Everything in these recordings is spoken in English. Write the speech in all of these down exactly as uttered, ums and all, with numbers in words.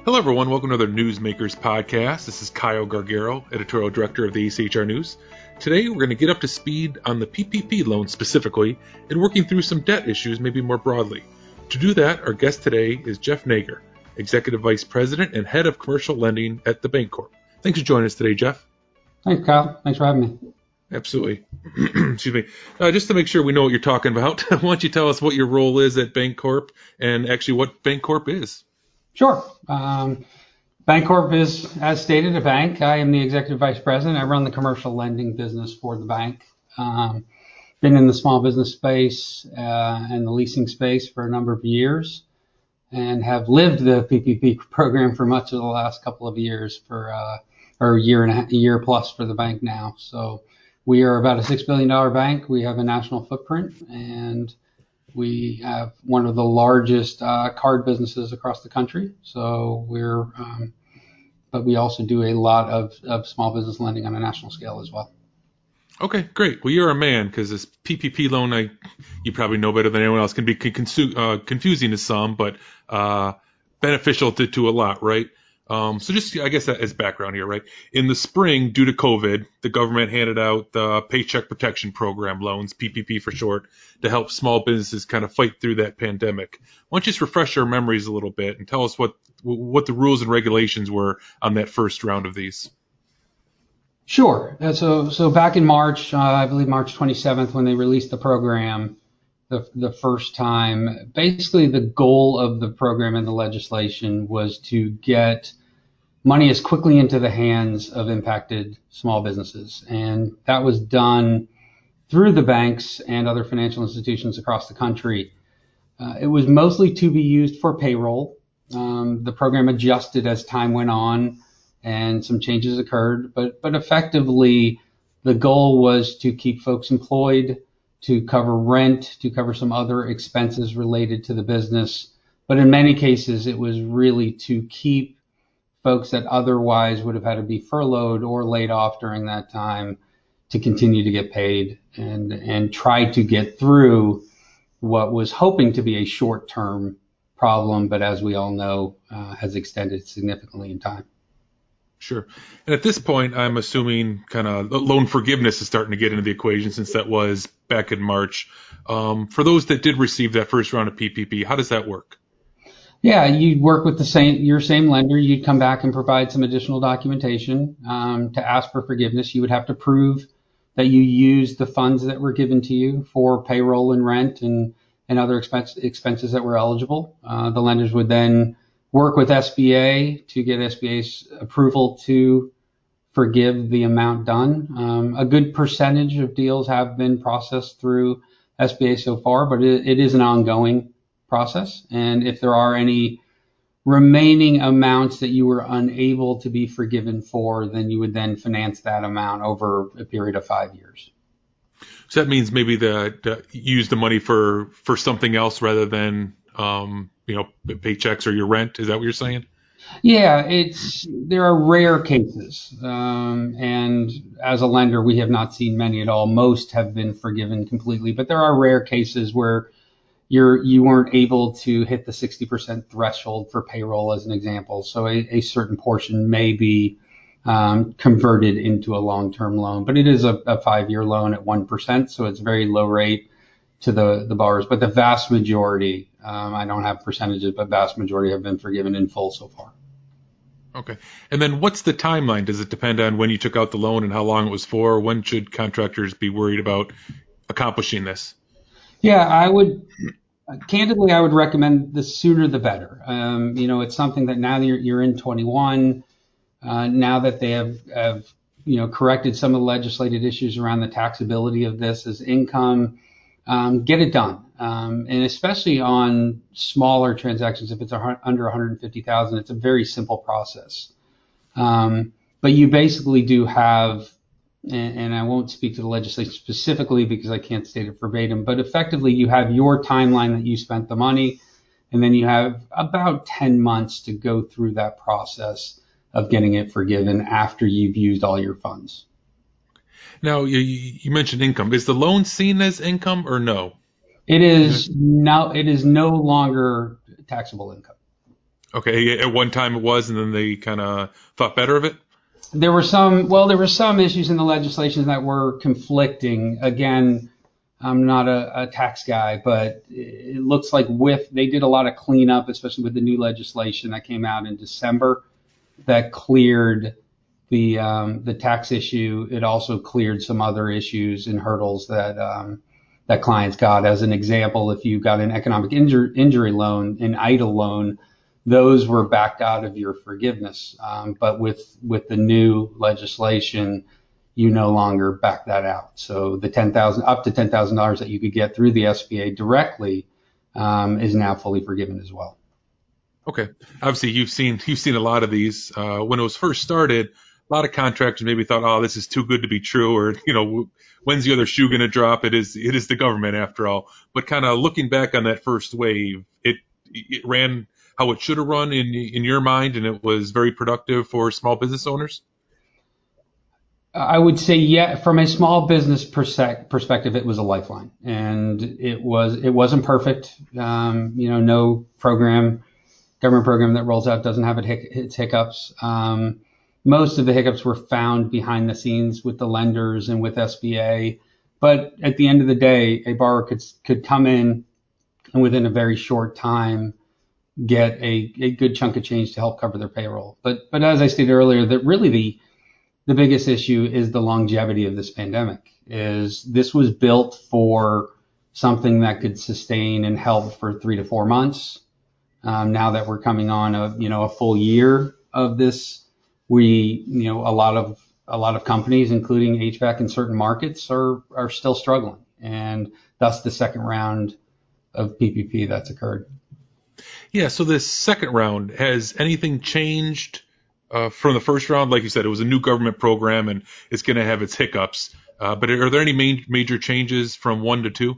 Hello, everyone. Welcome to another Newsmakers podcast. This is Kyle Gargaro, editorial director of the A C H R News. Today, we're going to get up to speed on the P P P loan specifically and working through some debt issues, maybe more broadly. To do that, our guest today is Jeff Nager, executive vice president and head of commercial lending at the Bancorp. Thanks for joining us today, Jeff. Thanks, Kyle. Thanks for having me. Absolutely. Excuse me. Uh, just to make sure we know what you're talking about, why don't you tell us what your role is at Bancorp and actually what Bancorp is? Sure. Um, Bancorp is, as stated, a bank. I am the executive vice president. I run the commercial lending business for the bank. Um, been in the small business space uh, and the leasing space for a number of years, and have lived the P P P program for much of the last couple of years, for uh, or a year and a, half, a year plus for the bank now. So we are about a six billion dollars bank. We have a national footprint, and we have one of the largest uh, card businesses across the country. So we're, um, but we also do a lot of, of small business lending on a national scale as well. Okay, great. Well, you're a man, because this P P P loan, I, you probably know better than anyone else, can be consu- uh, confusing to some, but uh, beneficial to, to a lot, right? Um, so just, I guess, as background here, right? In the spring, due to COVID, the government handed out the Paycheck Protection Program loans, P P P for short, to help small businesses kind of fight through that pandemic. Why don't you just refresh our memories a little bit and tell us what what the rules and regulations were on that first round of these? Sure. Uh, so, so back in March, uh, I believe March twenty-seventh, when they released the program the, the first time, basically the goal of the program and the legislation was to get money as quickly into the hands of impacted small businesses. And that was done through the banks and other financial institutions across the country. Uh, it was mostly to be used for payroll. Um, the program adjusted as time went on, and some changes occurred, but but effectively the goal was to keep folks employed, to cover rent, to cover some other expenses related to the business. But in many cases, it was really to keep folks that otherwise would have had to be furloughed or laid off during that time to continue to get paid and and try to get through what was hoping to be a short-term problem, but as we all know, uh, has extended significantly in time. Sure. And at this point, I'm assuming kind of loan forgiveness is starting to get into the equation, since that was back in March. Um, for those that did receive that first round of P P P, how does that work? Yeah, you'd work with the same your same lender. You'd come back and provide some additional documentation um, to ask for forgiveness. You would have to prove that you used the funds that were given to you for payroll and rent and, and other expense, expenses that were eligible. Uh, the lenders would then work with S B A to get S B A's approval to forgive the amount done. Um, a good percentage of deals have been processed through S B A so far, but it, it is an ongoing process. And if there are any remaining amounts that you were unable to be forgiven for, then you would then finance that amount over a period of five years. So that means maybe that uh, use the money for, for something else rather than, um, you know, paychecks or your rent. Is that what you're saying? Yeah, it's there are rare cases, um, and as a lender, we have not seen many at all. Most have been forgiven completely, but there are rare cases where you're you weren't able to hit the sixty percent threshold for payroll, as an example. So a, a certain portion may be um, converted into a long-term loan, but it is a, a five-year loan at one percent, so it's very low rate to the, the borrowers. But the vast majority, um, I don't have percentages, but vast majority have been forgiven in full so far. Okay. And then what's the timeline? Does it depend on when you took out the loan and how long it was for? When should contractors be worried about accomplishing this? Yeah, I would, candidly, I would recommend the sooner the better. Um, you know, it's something that now that you're, you're in twenty-one, uh, now that they have, have, you know, corrected some of the legislative issues around the taxability of this as income, um, get it done. Um, and especially on smaller transactions, if it's a, under one hundred fifty thousand, it's a very simple process. Um, but you basically do have, and, and I won't speak to the legislation specifically because I can't state it verbatim, but effectively you have your timeline that you spent the money, and then you have about ten months to go through that process of getting it forgiven after you've used all your funds. Now, you, you mentioned income. Is the loan seen as income or no? It is now, it is no longer taxable income. Okay, yeah, at one time it was, and then they kind of thought better of it. There were some, well, there were some issues in the legislation that were conflicting. Again, I'm not a, a tax guy, but it looks like with they did a lot of cleanup, especially with the new legislation that came out in December that cleared the um, the tax issue. It also cleared some other issues and hurdles that um, that clients got. As an example, if you got an economic injury, injury loan, an I D L loan, those were backed out of your forgiveness. Um, but with with the new legislation, you no longer back that out. So the ten thousand up to ten thousand dollars that you could get through the S B A directly um, is now fully forgiven as well. Okay, obviously you've seen you've seen a lot of these. Uh, when it was first started, a lot of contractors maybe thought, "Oh, this is too good to be true," or you know, when's the other shoe going to drop? It is it is the government after all. But kind of looking back on that first wave, it it ran how it should have run in in your mind, and it was very productive for small business owners. I would say, yeah, from a small business persec- perspective, it was a lifeline, and it was it wasn't perfect. Um, you know, no program, government program that rolls out doesn't have it hic- its hiccups. Um, most of the hiccups were found behind the scenes with the lenders and with S B A. But at the end of the day, a borrower could could come in and within a very short time get a, a good chunk of change to help cover their payroll. But but as I stated earlier, that really the the biggest issue is the longevity of this pandemic. Is this was built for something that could sustain and help for three to four months. Um, now that we're coming on a you know a full year of this, we you know a lot of a lot of companies, including H V A C in certain markets, are are still struggling, and thus the second round of P P P that's occurred. Yeah. So this second round, has anything changed uh, from the first round? Like you said, it was a new government program, and it's going to have its hiccups. Uh, but are there any main, major changes from one to two?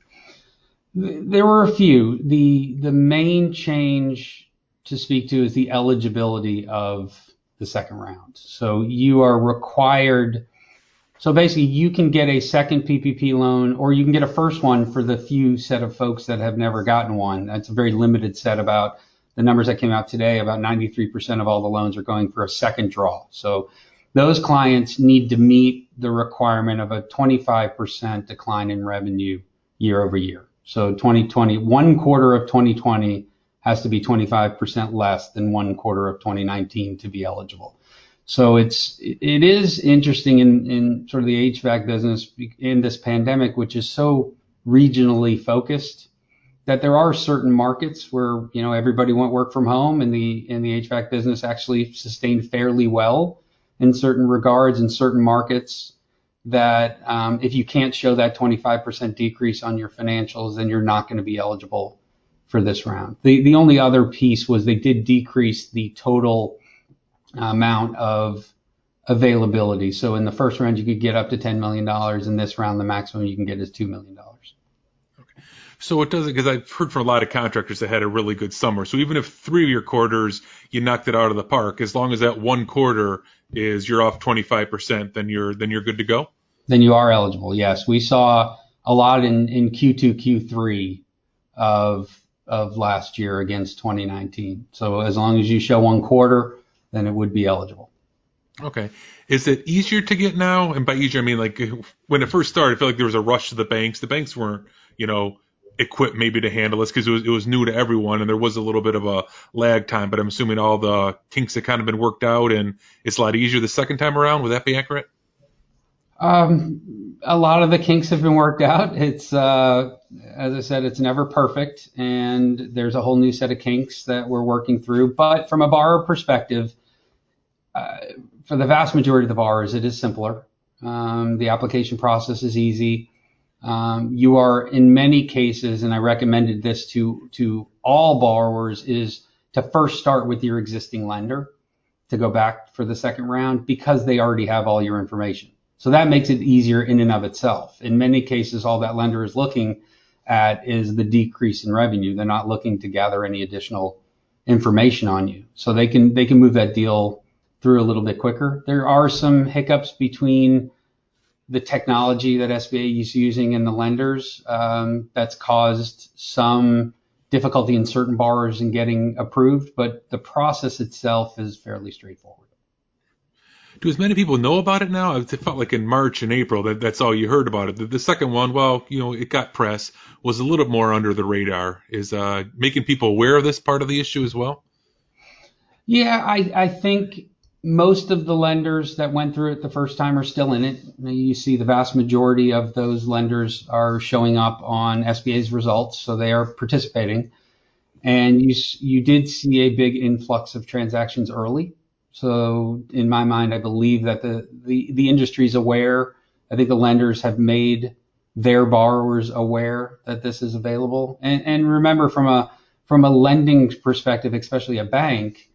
There were a few. The the main change to speak to is the eligibility of the second round. So you are required. So basically, you can get a second P P P loan, or you can get a first one for the few set of folks that have never gotten one. That's a very limited set. About the numbers that came out today, about ninety-three percent of all the loans are going for a second draw. So those clients need to meet the requirement of a twenty-five percent decline in revenue year over year. So twenty twenty, one quarter of twenty twenty has to be twenty-five percent less than one quarter of twenty nineteen to be eligible. So it's it is interesting in, in sort of the H V A C business in this pandemic, which is so regionally focused, that there are certain markets where you know everybody went work from home, and the and the H V A C business actually sustained fairly well in certain regards in certain markets. That um, if you can't show that twenty-five percent decrease on your financials, then you're not going to be eligible for this round. The the only other piece was they did decrease the total amount of availability. So in the first round, you could get up to ten million dollars. In this round, the maximum you can get is two million dollars. So it doesn't, because I've heard from a lot of contractors that had a really good summer. So even if three of your quarters, you knocked it out of the park, as long as that one quarter is you're off twenty-five percent, then you're, then you're good to go. Then you are eligible. Yes. We saw a lot in, in Q two, Q three of, of last year against twenty nineteen. So as long as you show one quarter, then it would be eligible. Okay. Is it easier to get now? And by easier, I mean, like, when it first started, I feel like there was a rush to the banks. The banks weren't, you know, equipped maybe to handle this because it was, it was new to everyone, and there was a little bit of a lag time, but I'm assuming all the kinks have kind of been worked out and it's a lot easier the second time around. Would that be accurate? Um, a lot of the kinks have been worked out. It's, uh, as I said, it's never perfect, and there's a whole new set of kinks that we're working through. But from a borrower perspective, uh, for the vast majority of the borrowers, it is simpler. Um, the application process is easy. Um, you are in many cases, and I recommended this to, to all borrowers, is to first start with your existing lender to go back for the second round because they already have all your information. So that makes it easier in and of itself. In many cases, all that lender is looking at is the decrease in revenue. They're not looking to gather any additional information on you. So they can, they can move that deal through a little bit quicker. There are some hiccups between the technology that S B A is using and the lenders um, that's caused some difficulty in certain borrowers in getting approved, but the process itself is fairly straightforward. Do as many people know about it now? It felt like in March and April that that's all you heard about it. The, the second one, well, you know, it got press, was a little more under the radar. Is uh, making people aware of this part of the issue as well? Yeah, I, I think most of the lenders that went through it the first time are still in it. You see the vast majority of those lenders are showing up on S B A's results, so they are participating. And you you did see a big influx of transactions early. So in my mind, I believe that the, the, the industry is aware. I think the lenders have made their borrowers aware that this is available. And, and remember, from a from a lending perspective, especially a bank,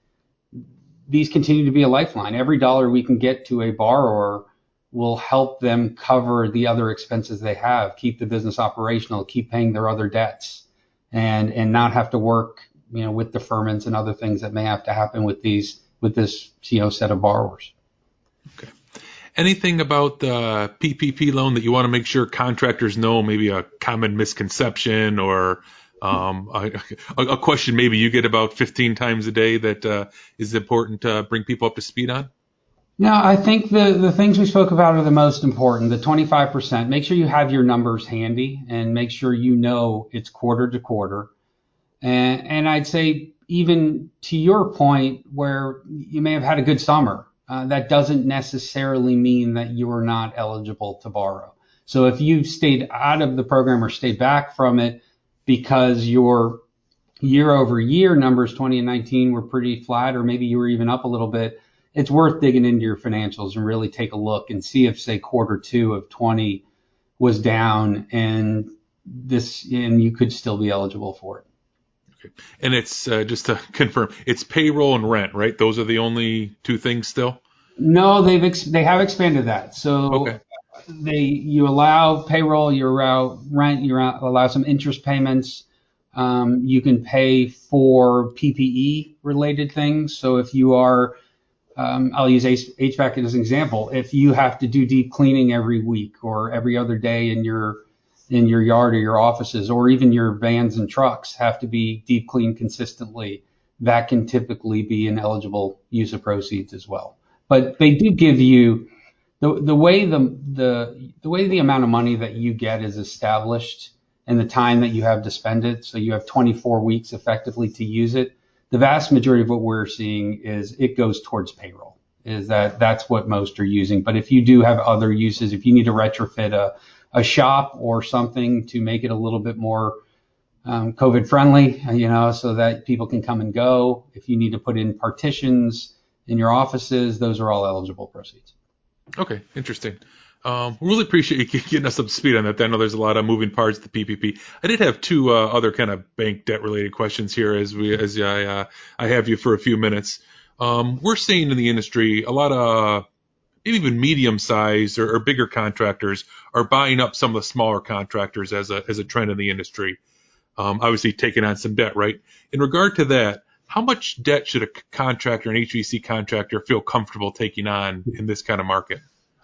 these continue to be a lifeline. Every dollar we can get to a borrower will help them cover the other expenses they have, keep the business operational, keep paying their other debts, and and not have to work, you know, with deferments and other things that may have to happen with these with this, you know, set of borrowers. Okay. Anything about the P P P loan that you want to make sure contractors know? Maybe a common misconception or um, a, a question maybe you get about fifteen times a day that uh, is important to bring people up to speed on? No, I think the, the things we spoke about are the most important. The twenty-five percent, make sure you have your numbers handy and make sure you know it's quarter to quarter. And, and I'd say, even to your point, where you may have had a good summer, uh, that doesn't necessarily mean that you are not eligible to borrow. So if you've stayed out of the program or stayed back from it because your year over year numbers twenty and nineteen were pretty flat, or maybe you were even up a little bit, it's worth digging into your financials and really take a look and see if, say, quarter two of twenty was down and this, and you could still be eligible for it. Okay. And it's uh, just to confirm, it's payroll and rent, right? Those are the only two things still? No, they've ex- they have expanded that. So Okay. they you allow payroll, you allow rent, you allow some interest payments. Um, you can pay for P P E related things. So if you are, um, I'll use H V A C as an example. If you have to do deep cleaning every week or every other day in your in your yard or your offices, or even your vans and trucks have to be deep cleaned consistently, that can typically be an eligible use of proceeds as well. But they do give you the the way the the the way the amount of money that you get is established and the time that you have to spend it. So you have twenty-four weeks effectively to use it. The vast majority of what we're seeing is it goes towards payroll. Is that that's what most are using. But if you do have other uses, if you need to retrofit a a shop or something to make it a little bit more um, COVID friendly, you know, so that people can come and go. If you need to put in partitions in your offices, those are all eligible proceeds. Okay, interesting. Um, really appreciate you getting us up to speed on that. I know there's a lot of moving parts to the P P P. I did have two uh, other kind of bank debt related questions here as we as I uh, I have you for a few minutes. Um, we're seeing in the industry a lot of maybe even medium-sized or, or bigger contractors are buying up some of the smaller contractors as a as a trend in the industry. Um, obviously, taking on some debt, right? In regard to that, how much debt should a contractor, an H V A C contractor, feel comfortable taking on in this kind of market?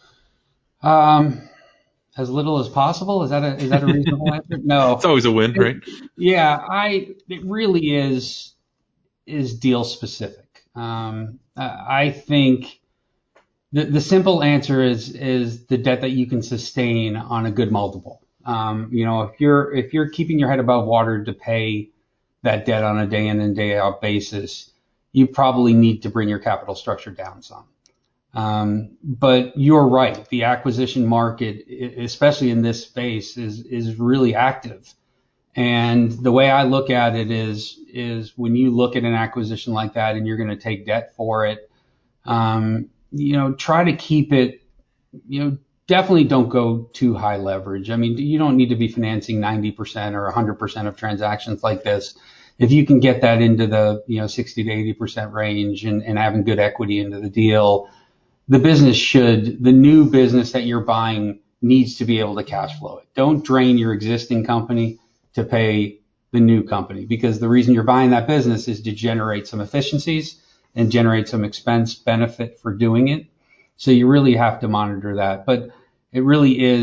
Um, as little as possible. Is that a is that a reasonable answer? It's No. always a win, right? It, yeah, I it really is is deal specific. Um, I think the the simple answer is is the debt that you can sustain on a good multiple. Um, you know, if you're if you're keeping your head above water to pay that debt on a day in and day out basis, you probably need to bring your capital structure down some. Um, but you're right. The acquisition market, especially in this space, is is really active. And the way I look at it is is when you look at an acquisition like that and you're going to take debt for it, um, you know, try to keep it, you know, definitely don't go too high leverage. I mean, you don't need to be financing ninety percent or one hundred percent of transactions like this. If you can get that into the, you know, sixty to eighty percent range and, and having good equity into the deal, the business should, the new business that you're buying needs to be able to cash flow it. Don't drain your existing company to pay the new company, because the reason you're buying that business is to generate some efficiencies and generate some expense benefit for doing it. So you really have to monitor that. But it really is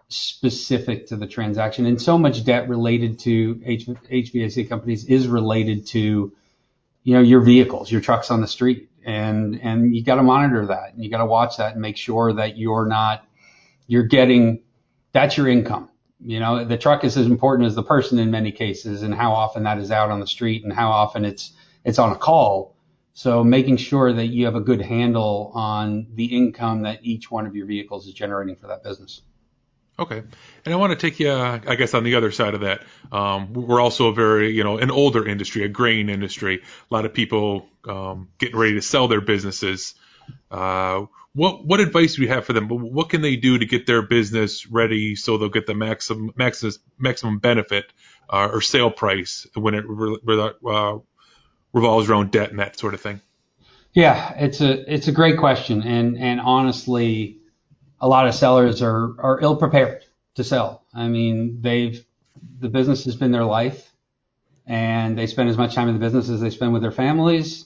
specific to the transaction. And so much debt related to H- HVAC companies is related to, you know, your vehicles, your trucks on the street. And, and you got to monitor that, and you got to watch that and make sure that you're not, you're getting, that's your income. You know, the truck is as important as the person in many cases, and how often that is out on the street and how often it's, it's on a call. So making sure that you have a good handle on the income that each one of your vehicles is generating for that business. Okay. And I want to take you, uh, I guess, on the other side of that. Um, we're also a very, you know, an older industry, a grain industry. A lot of people um, getting ready to sell their businesses. Uh, what what advice do you have for them? What can they do to get their business ready so they'll get the maximum maximum maximum benefit uh, or sale price when it re- re- uh, revolves around debt and that sort of thing? Yeah, it's a it's a great question, and and honestly, a lot of sellers are are ill prepared to sell. I mean, they've the business has been their life, and they spend as much time in the business as they spend with their families,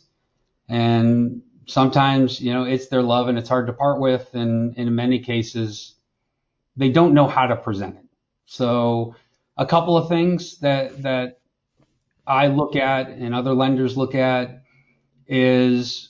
and sometimes, you know, it's their love and it's hard to part with, and in many cases, they don't know how to present it. So, a couple of things that that I look at and other lenders look at is,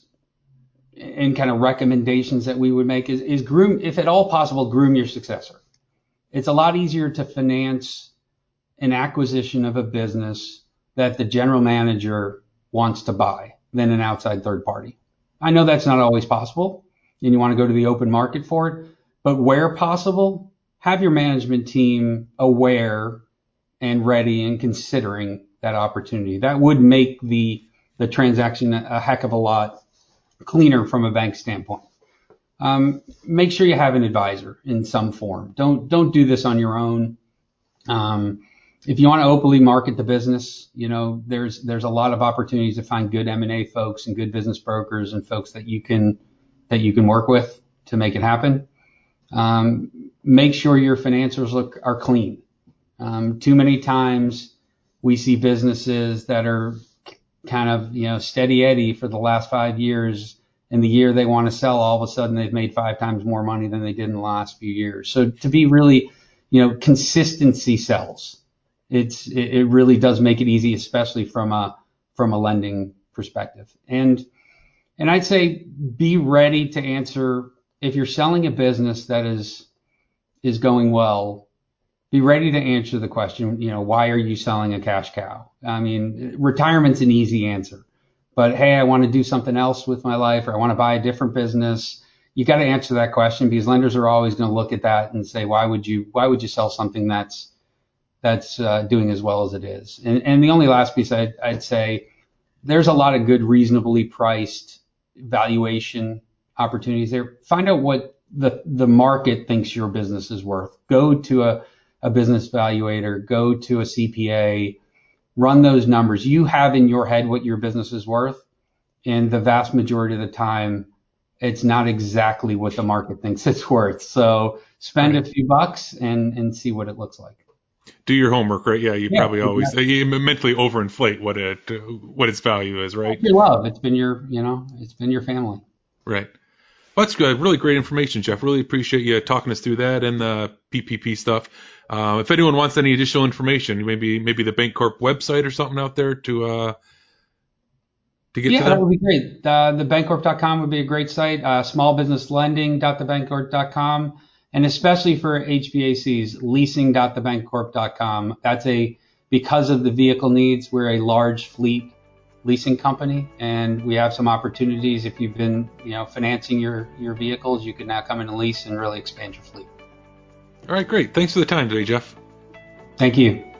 and kind of recommendations that we would make is, is groom, if at all possible, groom your successor. It's a lot easier to finance an acquisition of a business that the general manager wants to buy than an outside third party. I know that's not always possible, and you want to go to the open market for it, but where possible, have your management team aware and ready and considering that opportunity. That would make the the transaction a heck of a lot cleaner from a bank standpoint. Um, make sure you have an advisor in some form. Don't don't do this on your own. Um, if you want to openly market the business, you know, there's there's a lot of opportunities to find good M and A folks and good business brokers and folks that you can that you can work with to make it happen. Um, make sure your financials look are clean. Um, too many times we see businesses that are kind of, you know, steady Eddie for the last five years. And the year they want to sell, all of a sudden they've made five times more money than they did in the last few years. So to be really, you know, consistency sells. It's, it, it really does make it easy, especially from a, from a lending perspective. And, and I'd say be ready to answer if you're selling a business that is, is going well. Be ready to answer the question, you know, why are you selling a cash cow? I mean, retirement's an easy answer, but hey, I want to do something else with my life, or I want to buy a different business. You got to answer that question, because lenders are always going to look at that and say, why would you, why would you sell something that's, that's uh, doing as well as it is? And, and the only last piece I'd, I'd say, there's a lot of good, reasonably priced valuation opportunities there. Find out what the, the market thinks your business is worth. Go to a, a business valuator, go to a C P A, run those numbers. You have in your head what your business is worth, and the vast majority of the time, it's not exactly what the market thinks it's worth. So spend Right. a few bucks and, and see what it looks like. Do your homework, right? Yeah, you Yeah, probably always exactly. you mentally overinflate what it what its value is, right? It's your love. It's been your, you know, it's been your family. Right. Well, that's good. Really great information, Jeff. Really appreciate you talking us through that and the P P P stuff. Uh, if anyone wants any additional information, maybe maybe the Bancorp website or something out there to uh, to get to Yeah, that them. would be great. Uh, the bancorp dot com would be a great site. Uh, small business lending dot the bancorp dot com, and especially for H V A Cs, leasing dot the bancorp dot com. That's a, because of the vehicle needs, we're a large fleet leasing company, and we have some opportunities. If you've been, you know, financing your, your vehicles, you can now come in and lease and really expand your fleet. All right, great. Thanks for the time today, Jeff. Thank you.